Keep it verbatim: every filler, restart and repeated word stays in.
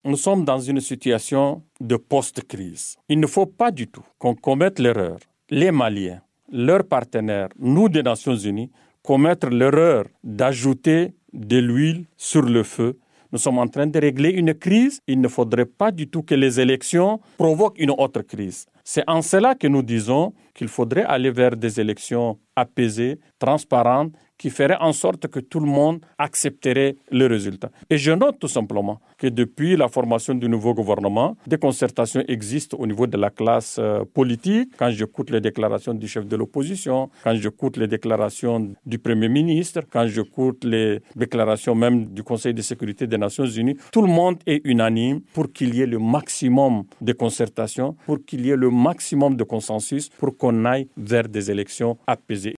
nous sommes dans une situation de post-crise. Il ne faut pas du tout qu'on commette l'erreur, les Maliens, leurs partenaires, nous des Nations Unies, commettre l'erreur d'ajouter de l'huile sur le feu. Nous sommes en train de régler une crise. Il ne faudrait pas du tout que les élections provoquent une autre crise. C'est en cela que nous disons qu'il faudrait aller vers des élections apaisées, transparentes, qui feraient en sorte que tout le monde accepterait le résultat. Et je note tout simplement que depuis la formation du nouveau gouvernement, des concertations existent au niveau de la classe euh, politique. Quand j'écoute les déclarations du chef de l'opposition, quand j'écoute les déclarations du Premier ministre, quand j'écoute les déclarations même du Conseil de sécurité des Nations Unies, tout le monde est unanime pour qu'il y ait le maximum de concertations, pour qu'il y ait le maximum de consensus, pour qu'on aille vers des élections apaisées.